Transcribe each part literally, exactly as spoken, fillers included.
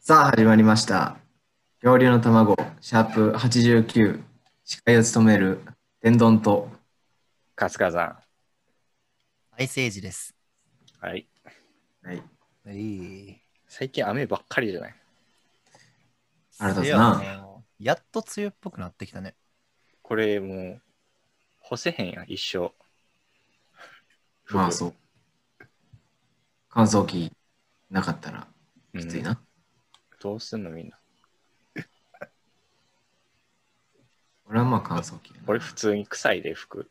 さあ始まりました。恐竜の卵、シャープはちじゅうきゅう、司会を務める天丼と、 春日さ大聖寺です。 ん。はい。 はい、 いい。 最近雨ばっかりじゃない。 腹立つせやな。 な。やっと梅雨っぽくなってきたね。 これもう、干せへんやん、一生。服まあそう。乾燥機なかったらきついな。 うん、どうすんのみんな。 俺はまあ乾燥機やな。 俺普通に臭いで服。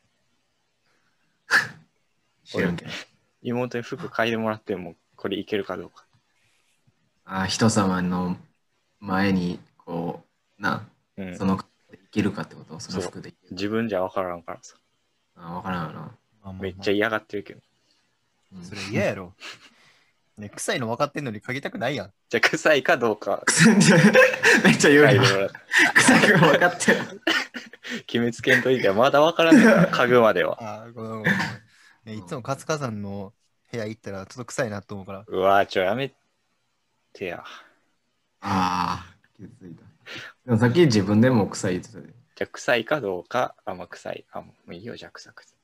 知らんけど。 妹に服嗅いでもらってもこれいけるかどうか。 ああ、人様の前に、こう、な、 うん。 その、いけるかってことそのそう服でいける。 自分じゃ分からんからさ。 ああ、わからんよな。 まあまあまあめっちゃ嫌がってるけど。 うんそれ嫌やろ。ね、臭いの分かってんのに嗅ぎたくないやん。 じゃあ臭いかどうかめっちゃ言うやん嗅いで。もらって。 臭く分かってる。 決めつけんといてまだ分からんねんから、嗅ぐまでは。 ああ、ごめんごめん。ね、いつも活火山の部屋行ったらちょっと臭いなと思うから。 うわーちょやめてや。 ああ、気づいた。でもさっき自分でも臭い言ってたで。 じゃあ臭いかどうか、あ、まあ臭い。あ、もういいよ、じゃあ臭くて。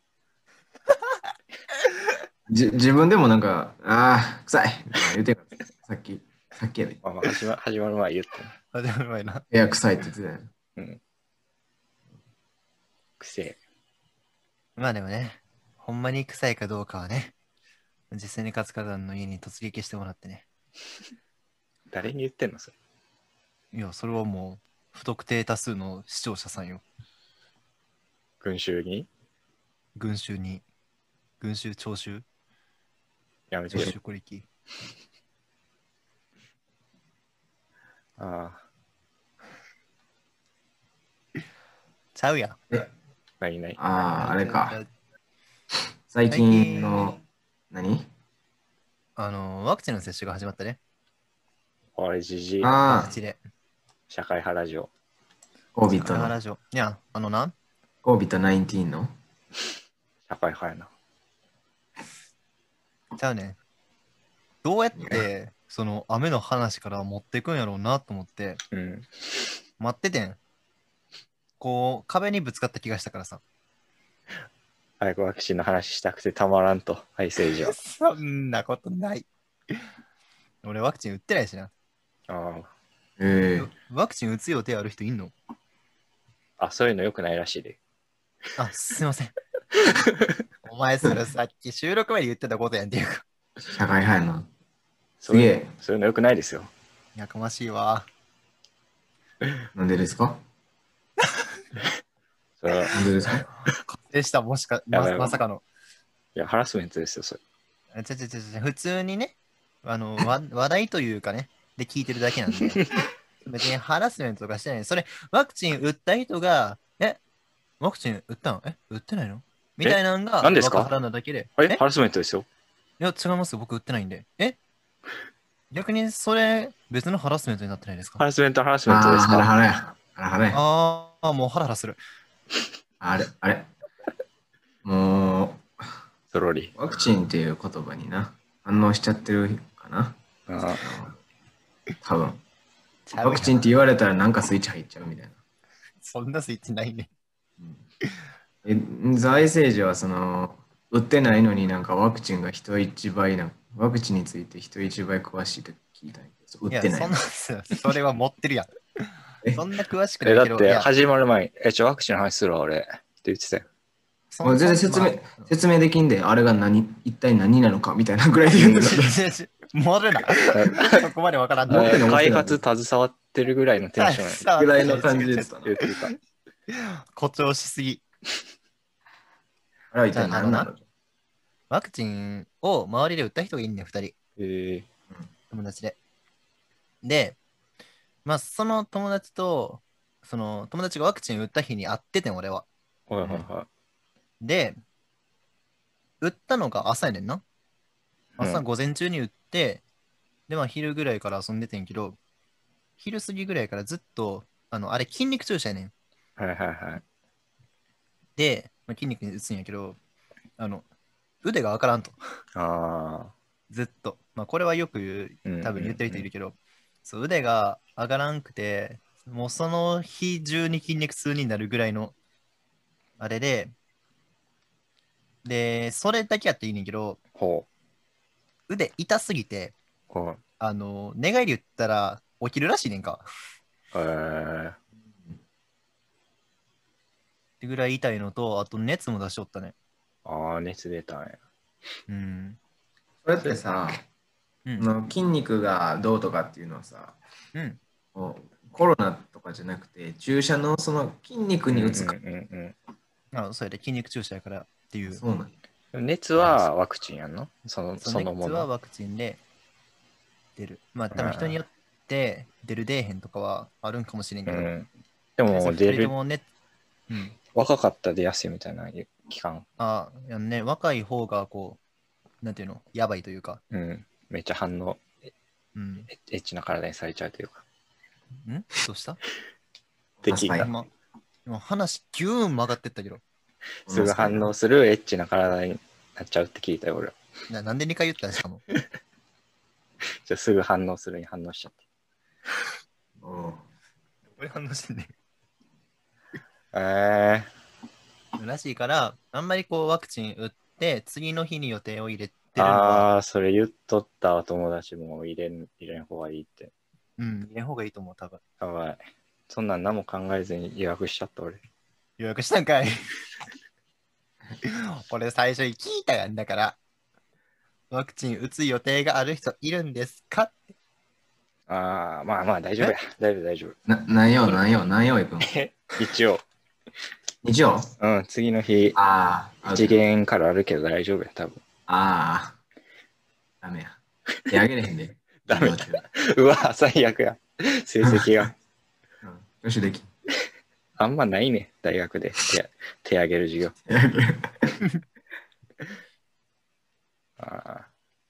じ自分でもなんか、ああ、臭いとか言ってた。さっき、さっきやで。いまあ、まあ始ま始まる前言って始まる前な。 や、臭いって言ってたよ。 うん。癖。 まあでもね、ほんまに臭いかどうかはね、実際に活火山の家に突撃してもらってね。 誰に言ってんのそれ。 いや、それはもう不特定多数の視聴者さんよ。 群衆に群衆に、群衆徴収徴やめてよ。 収これき。 ああ、 ちゃうやん。 ないない。 ああ、あれか。最最近近の、何あの、ワクチンの接種が始まったね。 あれ、じじい。 ああ、 各地で。 社会派ラジオ。 コービットの、 カララジオ。いや、あのな、 コービットじゅうきゅうの。 社会派やな。 ちゃうねん。どうやって、その雨の話から持っていくんやろうなと思って、 うん。 待っててん。こう、壁にぶつかった気がしたからさ。 早くワクチンの話したくてたまらんと、はい、政治は。 そんなことない。俺ワクチン打ってないしな。 あええワクチン打つ予定ある人いんの？ あ。あ、そういうの良くないらしいで。 あ、すいません。お前それさっき収録前に言ってたことやんっていうか。 社会派やな。 そういうすげえ。 そういうの良くないですよ。 やかましいわ。 なんでですかそれは、 なんでですかでした、もしか、まやばいやばいまさかの。 いや、ハラスメントですよ、それ。 あちゃちゃちゃちゃ普通にね、あの、わ話題というかね、で聞いてるだけなんで、別にハラスメントとかしてない。それ、ワクチン打った人が、え、ワクチン打ったのえ、打ってないのみたいなのが、 何ですかわからんだだけで、 あれえハラスメントですよ。 いや、違いますよ、僕打ってないんで。え逆にそれ、別のハラスメントになってないですかハラスメント、ハラスメントああ、 ですか。 ハラハラや。ハラハラや。 ああ、もうハラハラする。 あれ、あれ。もそろり。 う、ワクチンっていう言葉にな、反応しちゃってるかな。 あ多分。 ちゃうやんワクチンって言われたらなんかスイッチ入っちゃうみたいな。 そんなスイッチないね。 え、財政治はその、売ってないのになんかワクチンが人一倍な、ワクチンについて人一倍詳しいって聞いたんやけど、売いや、 ってない。 そんな、それは持ってるやえん。そんな詳しくえ、 ないけど、 だっていや始まる前に、え、ちょ、ワクチンの話するわ、俺。って言ってたよ。 そもう全然説明、 まあ説明できんで、あれが何、一体何なのかみたいなぐらいで言うんだから。 もるな。そこまでわからんの。 持ってない開発携わってるぐらいのテンションぐらいの感じで言ってたな。 言ってた。 誇張しすぎ。 あれは一体何なのワクチンを周りで打った人がいいんだよ、二人。 え友達で。で、まあ、その友達と、その友達がワクチン打った日に会っててん、俺は。 ー、はいはいはで、打ったのが朝やねんな。朝うん午前中に打って、で、まあ昼ぐらいから遊んでてんけど、昼過ぎぐらいからずっと、あの、あれ筋肉注射やねん。 い。はいはいはい。 で、まあ、筋肉に打つんやけど、あの、腕がわからんと。 あずっと。まあ、これはよく言う、 うんうんうん多分言ってる人いるけど、 そう腕が上がらんくて、もうその日中に筋肉痛になるぐらいのあれで、で、それだけやっていいねんけど、 ほ腕痛すぎて、 う。ほう。 あの、寝返り打ったら起きるらしいねんか。 えー、 ってぐらい痛いのと、あと熱も出しおったね。 ああ、熱出たんや。 うん。 それってさ、 うん。 あの筋肉がどうとかっていうのはさ、 うん。 こうコロナとかじゃなくて、注射のその筋肉に打つか。 うんうんあ、そうやで、筋肉注射やからっていう。 そうなんや。 うん。熱はワクチンやんのそのそそのもの。 の熱はワクチンで出る。まあ、多分人によって出る出えへんとかはあるんかもしれんけど、 うん。でも二人と出る、 もね、うん。 若かったら出やすいみたいな期間。 あ、やんね、若い方がこう、なんていうの、やばいというか、 うん。めっちゃ反応、 うん。 エエッチな体にされちゃうというか。 んどうしたって聞いた。 はい今、今話ギューン曲がってったけど、 すぐ反応するエッチな体になっちゃうって聞いたよ、俺は。 ななんでにかい言ったんしかも。 じゃあすぐ反応するに反応しちゃって。 おう俺反応してんねえらしいから、あんまりこうワクチン打って、次の日に予定を入れてー、 るのは、 ああ、それ言っとったわ友達も入れん、入れん方がいいって。 うん、入れん方がいいと思う、多分。 やばい。そんなん何も考えずに予約しちゃった俺。 予約したんかい俺最初に聞いたやんだから、ワクチン打つ予定がある人いるんですかって。 ああ、まあまあ大丈夫や。大丈夫大丈夫。 な何曜何曜何曜行くのえ、一応、 日曜うん、次の日、 ああ、 一元からあるけど大丈夫や、多分。 ああ、ダメや。手あげれへんで。 ダメ授業中うわ、最悪や。成績が。 うん、よしでき。 あんまないね、大学で手手上げる授業。 手あげるあ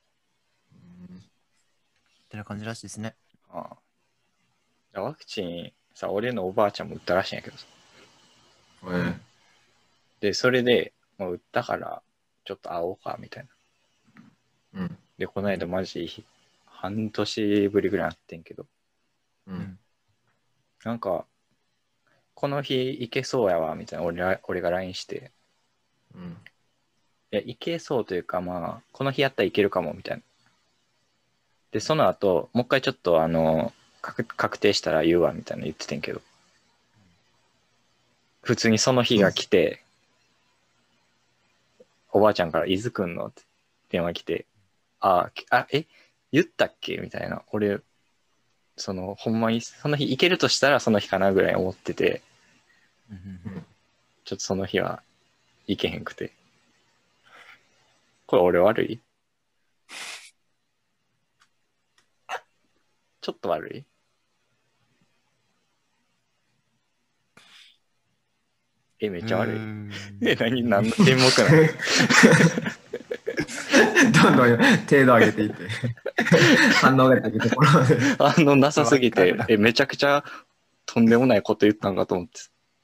ってな感じらしいですね。 あああワクチンさ、俺のおばあちゃんも打ったらしいんやけどさ。 えで、それで、もう打ったから、ちょっと会おうか、みたいな。 うん。 で、この間マジ、半年ぶりぐらい会ってんけど、 うん。 なんか、この日行けそうやわ、みたいな、俺ら俺が ライン して、 うん。 いや、行けそうというか、まあ、この日やったらいけるかも、みたいな。で、その後、もう一回ちょっと、あの、確確定したら言うわ、みたいな言っててんけど、普通にその日が来て、おばあちゃんから、伊豆くんのって電話来て、あ、あ、え、言ったっけみたいな。俺、その、ほんまに、その日行けるとしたらその日かなぐらい思ってて、ちょっとその日は行けへんくて。これ俺悪いちょっと悪いえ、めっちゃ悪い。え、何、何の沈黙なのどんどん程度上げていって、反応が出てくるところまで。 あの、なさすぎて、え、めちゃくちゃとんでもないこと言ったんかと思って。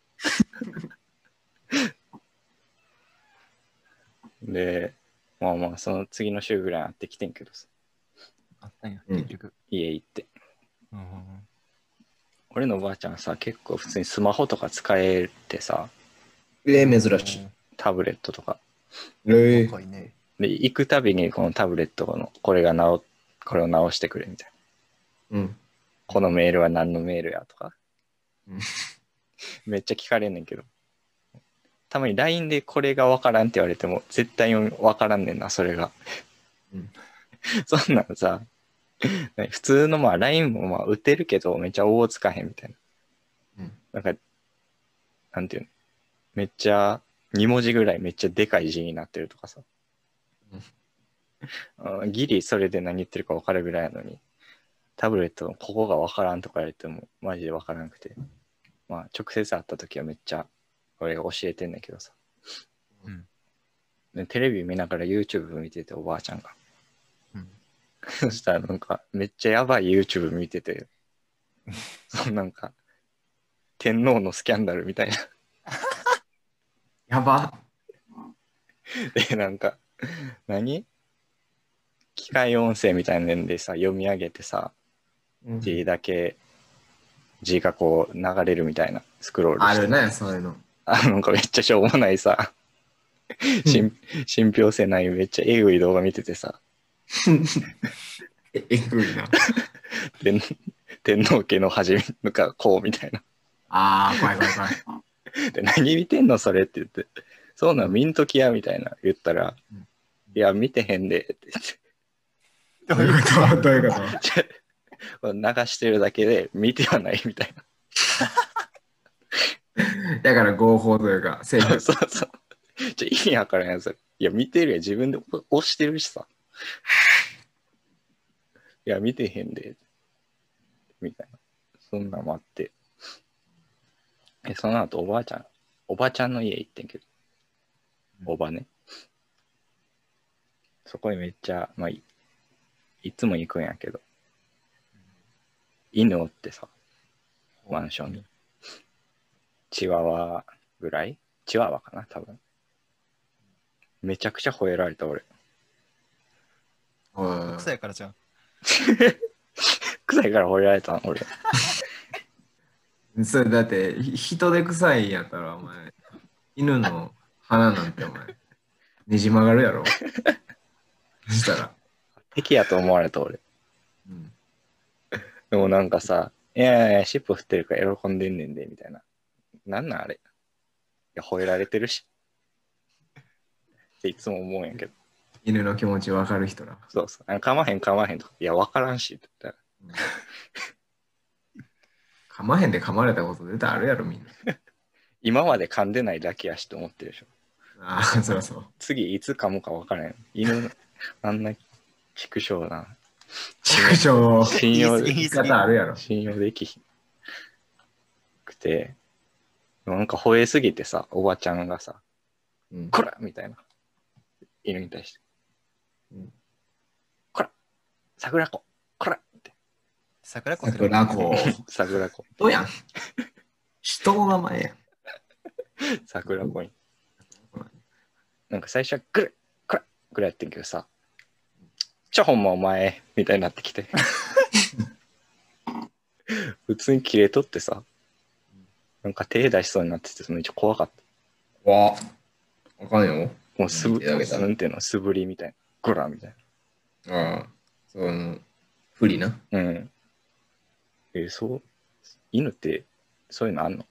で、まあまあ、その次の週ぐらい会ってきてんけどさ、 あったんや、 うん結局。 家行って。 うん俺のおばあちゃんさ、結構普通にスマホとか使えてさ、 えー、珍しい。 タブレットとか。 え若いね。 で、行くたびにこのタブレットの、これが直、これを直してくれみたいな。 うん。 このメールは何のメールやとか。 うんめっちゃ聞かれんねんけど。たまに ライン でこれがわからんって言われても、絶対わからんねんな、それが。 うんそんなんさ、普通のまあ ライン もまあ打てるけど、めっちゃ大つかへんみたいな。 うんなんか、なんていうの、めっちゃに文字ぐらいめっちゃでかい字になってるとかさ。あギリそれで何言ってるか分かるぐらいなのに、タブレットのここが分からんとか言われてもマジで分からなくて、まあ直接会った時はめっちゃ俺が教えてんねんけどさ、 うんでテレビ見ながら YouTube 見てて、おばあちゃんがうんそしたらなんかめっちゃやばい YouTube 見ててそのなんか天皇のスキャンダルみたいなやば。 でなんか何機械音声みたいなんでさ読み上げてさ、 うん字だけ、字がこう流れるみたいなスクロールして。 あるね、そういうの。 あのなんかめっちゃしょうもないさ、信信憑性ないめっちゃえぐい動画見ててさ、 ええぐいな。 天天皇家の始めのかこうみたいな。 ああ、怖い怖い怖い。 で、何見てんのそれって言って、そうなん見んときやみたいな言ったら、 うんいや、見てへんでって言って。 どういうことどういうこ流してるだけで見てはないみたいな。 とだから合法というか、正そう義。 そうそう。じゃ意味わからんやつ。いや、見てるやん。自分で押してるしさ。いや、見てへんで。みたいな。そんなんもあって。え、その後おばあちゃん、おばちゃんの家行ってんけど。おばね。そこにめっちゃ、まあい、いつも行くんやけど。犬おってさ、マンションに。チワワぐらいチワワかな多分。めちゃくちゃ吠えられた俺。 おい臭いからじゃん。 臭いから吠えられたん俺。 それだって、ひ人で臭いんやったら、お前、犬の鼻なんてお前、ねじ曲がるやろ。そしたら。 敵やと思われた俺。 うんでもなんかさ、いやいや、尻尾振ってるから喜んでんねんで、みたいな。なんなんあれ。いや、吠えられてるし。っていつも思うんやけど。 犬の気持ち分かる人ら。 そうそう。なんか噛まへん噛まへんとか。いや、わからんし、って言ったら。 噛まへんで噛まれたこと絶対あるやろ、みんな。 今まで噛んでないだけやしと思ってるでしょ。 ああ、そりゃそう。 次いつ噛むかわからん。犬、あんな畜生な。 畜生、 信用言い言い方あるやろ。 信用できひんくて、なんか吠えすぎてさ、おばちゃんがさ、 うんこらみたいな。犬に対して。 うんこら桜子こらって。 桜子って桜子。 桜子。 人やん。人の名前やん。 桜子に。なんか最初はぐらこらぐらいやってんけどさ、ちょほんまお前みたいになってきて。普通に切れとってさ、なんか手出しそうになってて、めっちゃ怖かった。 わあかんよ。 もうすぶ、 手あげたらなんていうの、素振りみたいな。ぐらみたいああ、その、不利な。 な。うん。え、そう、犬ってそういうのあんの？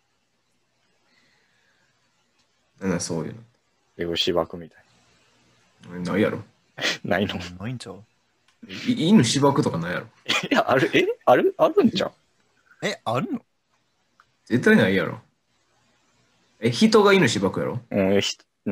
なんだそういうエゴしばくみたいの。ないやろ。 な。ないの？ ないんちゃう？ い犬しばくとかないやろ。 いや、ある、えあるあるんじゃん。 え、あるの？ 絶対ないやろ。え、人が犬しばくやろ。 うん、えひうん。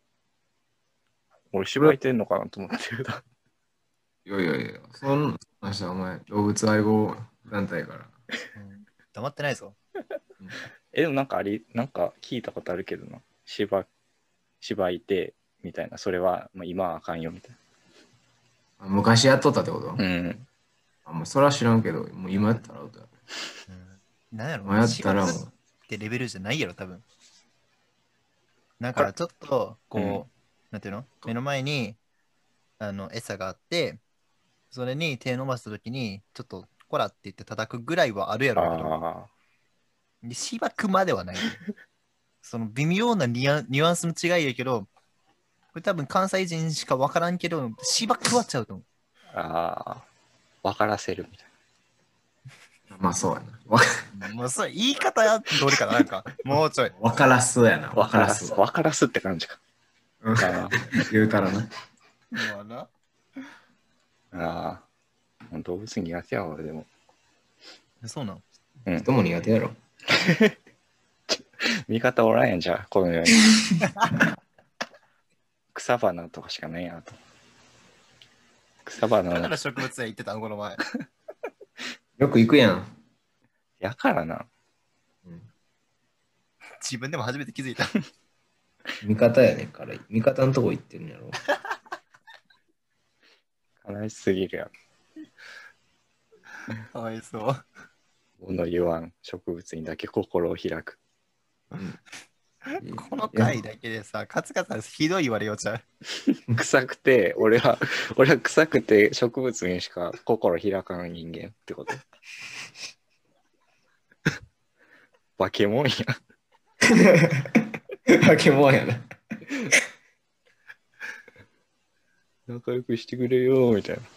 俺、しばいてんのかなと思ってる。 いやいやいや、そんなしたらお前、動物愛護団体から。 うん黙ってないぞ。 え、でもなんかあり、なんか聞いたことあるけどな。しば、しばいて、みたいな。それは、まあ、今はあかんよ、みたいあ昔やっとったってこと、 な。うん。 あもうそれは知らんけど、もう今やったらアウトや。 うん、なんやろ今やったらもしばくう、 ってレベルじゃないやろ、多分。なんかちょっと、こう、 うんなんていうの目の前に、あの、餌があって、それに手伸ばしたときに、ちょっと、こらって言って叩くぐらいはあるやろうけど、 あでしばくまではない。その微妙なニュアンニュアンスの違いやけど、これ多分関西人しか分からんけど、しばくはちゃうと思う。 あ、ああ、分からせるみたいまあそうやな。わもうそれ言い方やどれかな、なんか、もうちょい。 わからすやな。 な。 わ分からす、 からすわ。 分からすって感じか。 うんあ言うたらな。 もうな。 あ、ああ、動物苦手やわ、俺でも。 そうなん。 うん。 人も苦手やろ。 味方おらんやんじゃあ、このように。草花とかしかないやと。草花のだから植物園行ってたの、この前。 よく行くやん。 やからな。 うん自分でも初めて気づいた。 味方やねんから、味方のとこ行ってるんやろ。 悲しすぎるやん。 かわいそう。 物言わん植物にだけ心を開く。 うんこの回だけでさ、カツカツはひどい言われようちゃう。 臭くて、俺は、俺は臭くて植物にしか心開かん人間ってこと。化け物や。 化け物やな。 仲良くしてくれよ、みたい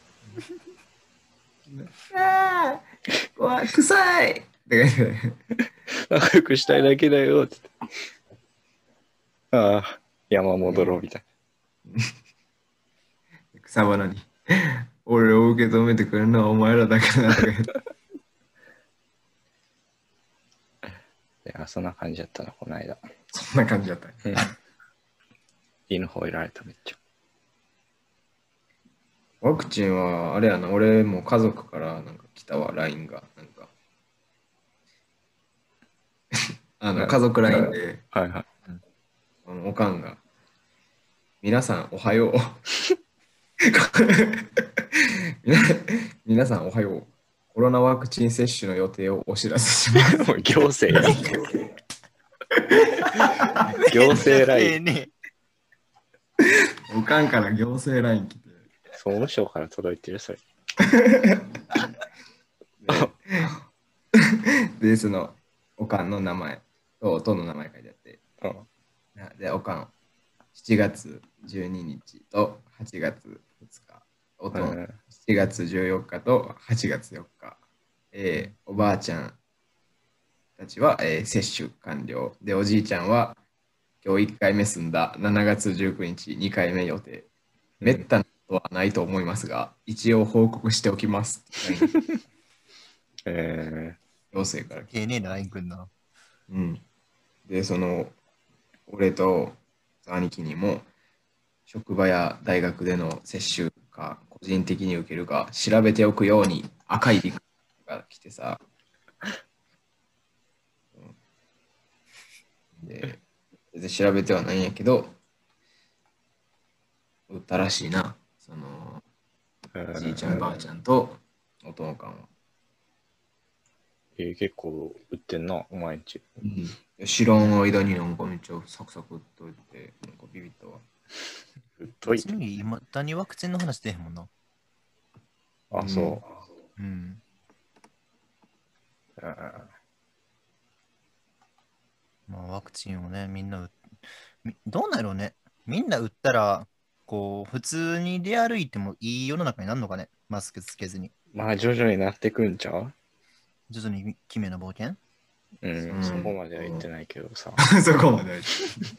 な。 ああ、怖い、臭いって感じで。 仲良くしたいだけだよ、って言って。ああ、山戻ろう、みたい草花に。俺を受け止めてくれるのはお前らだけだとか言って。 な。いや、そんな感じだったな、この間。 そんな感じだったね。 うん犬吠えられた、めっちゃ。 ワクチンは、あれやな、俺も家族からなんか来たわ、ライン が。なんか、あの、家族 ライン で、 はいはい。 そのおかんが、皆さんおはよう。皆皆さんおはよう。コロナワクチン接種の予定をお知らせします。 もう行政やん。行政ライン。 ね。 おかんから行政 ライン 来て。 総務省から届いてる、それ。 で、その、おかんの名前と、おとんの名前書いてあって、 うんで、おかん、しちがつじゅうににちとはちがつふつか、おとん、 うんしちがつじゅうよっかとはちがつよっか、えーおばあちゃんたちは、えー接種完了。で、おじいちゃんは、今日いっかいめ済んだしちがつじゅうくにちにかいめ予定。めったなことはないと思いますが、一応報告しておきます。 え行政から来て。 丁寧なラインくんな。 うん。で、その、俺と兄貴にも、職場や大学での接種か、個人的に受けるか、調べておくように赤いリクが来てさ、うんで、全然調べてはないんやけど、打ったらしいな。その、 ー、 じいちゃん、ばあちゃんと、おとんかんは。 えー結構売ってんな、お前んち。 うん、知らん間になんかめっちゃサクサクっといて、なんかビビったわ。 売っといて。 ちなみに今、だにワクチンの話出へんもんな。 あ、そう。 うん。 うんまあ、ワクチンをね、みんな打みどうなんやろうね。みんな打ったら、こう、普通に出歩いてもいい世の中になるのかね。マスクつけずに。 まあ、徐々になってくんちゃう徐々に奇妙な冒険うん、 うんそこまでは言ってないけどさ。 そこまで。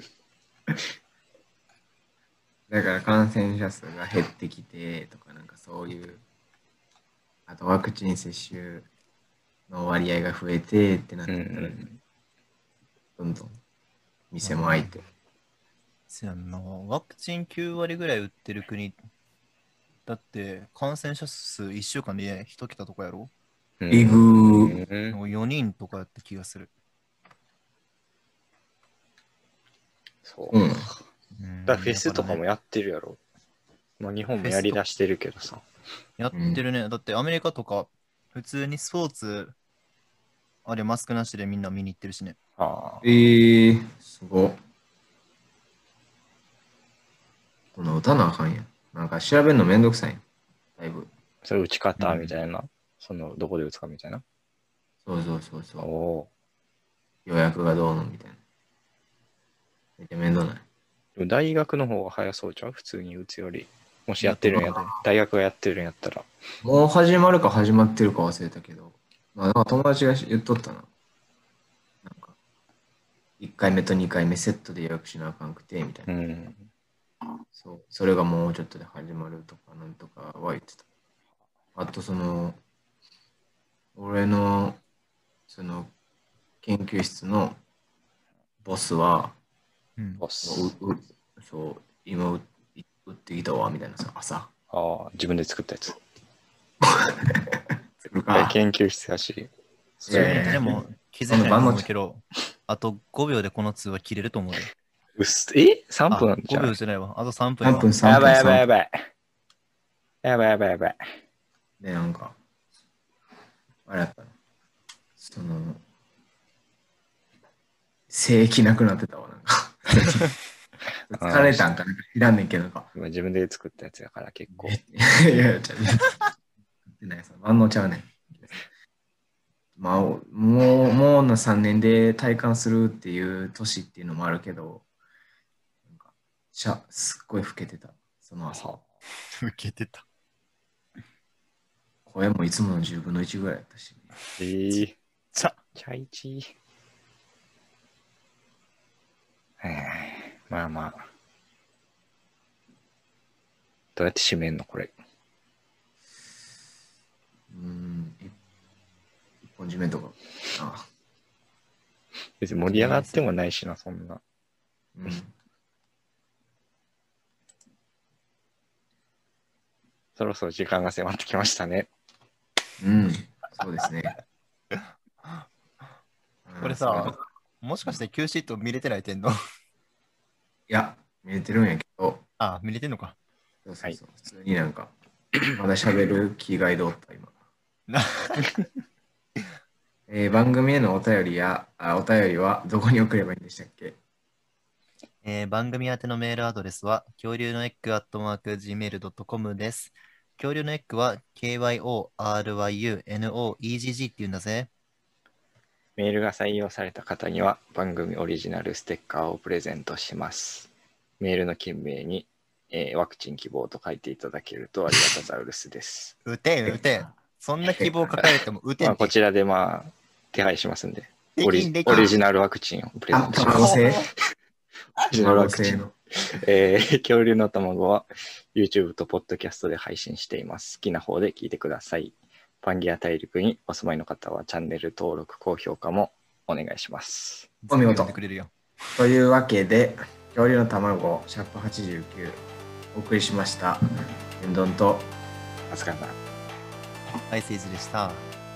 だから感染者数が減ってきてとか、なんかそういう、あとワクチン接種の割合が増えてってなっうんてたら、 うん。 どんどん店も開いて。 そやんな。ワクチンきゅうわりぐらい打ってる国。だって、感染者数いっしゅうかんでいち桁とかやろえぐー。 うんもうよにんとかやった気がする。 そう。 うん。 うんだからフェスとかもだらねやってるやろ。まあ、日本もやりだしてるけどさ。 やってるね。だってアメリカとか、普通にスポーツ、あれマスクなしでみんな見に行ってるしね。 ああえ。ー、すごっ。この打たなあかんやん。なんか調べるのめんどくさいやん。だいぶ。 それ打ち方みたいな。その、どこで打つかみたいな。 そうそうそうおそう。 お予約がどうのみたいな。めっちゃ面倒ない。 ー。でも大学の方が早そうちゃう普通に打つより。もしやってるんやったら、大学がやってるんやったら。 もう始まるか始まってるか忘れたけど、まあ、なんか友達が言っとったな。なんか、いっかいめとにかいめセットで予約しなあかんくて、みたいうな。 ん。 そう。それがもうちょっとで始まるとか、なんとかは言ってた。あと、その、俺の、その、研究室のボスは、 うん。 ボス。 ううそう、今う打ってきたわ、みたいなさ、朝。 ああ、自分で作ったやつ。 するか。 研究室やし。 いやいやいやでも、気づいてないと思うけど、あとごびょうでこの通話切れると思うよ。 うっす、え ?さんあ、ご分じゃん。 びょうじゃないわ。あとさんぷんやわ。 さんぷん、さんぷん。 やばいやばいやさんばい。やばいやばいやばい。 ぷんで、なんか、あれやったの。その、 性気なくなってたわ、なんか。疲れたんかなんか知らんねんけど、なんか。 今自分で作ったやつやから結構。 いやいや、ちゃう。ってないさ、万能ちゃうねん。まあ、もう、もうのさんねんで体感するっていう年っていうのもあるけど、なんか、しゃ、すっごい老けてた、その朝。 受けてた。 声もいつものじゅうぶんのいちぐらいやったし、ね。 えー、 ちゃチャイチー。へーまあまあ。どうやって締めんのこれ。 うーん、一本締めとか。ああ別に盛り上がってもないしな、そんな。 うん。 そろそろ時間が迫ってきましたね。 うん、そうですね。 これさ、もしかして Q シート見れてない点のいや、見えてるんやけど、 あ、見れてんのか。 そうそうそう、普通になんか、まだ喋る気概でおった、今。 なえー番組へのお便りやあ、お便りはどこに送ればいいんでしたっけ？ えー番組宛てのメールアドレスは、恐竜のエッグアットマーク ジーメールドットコム です。恐竜のエッグは ケーワイオーアールワイユーエヌオーイージージー って言うんだぜ。 メールが採用された方には番組オリジナルステッカーをプレゼントします。メールの件名に、えーワクチン希望と書いていただけるとありがたザウルスです。 打てん、打てん。そんな希望書かれても打てんまあ、 って。 こちらでまあ手配しますんで、 でオリジきんできんオリジナルワクチンをプレゼンあ、 トします。 卵製オリジナルワクチン。 卵製の。 えー恐竜の卵は YouTube と Podcast で配信しています。好きな方で聞いてください。パンギア大陸にお住まいの方はチャンネル登録、高評価もお願いします。 お見事全部読んでくれるよ。 というわけで、恐竜の卵、シャープはちじゅうきゅう、お送りしました。天丼と、 あつかさん。 はい、せいじでした。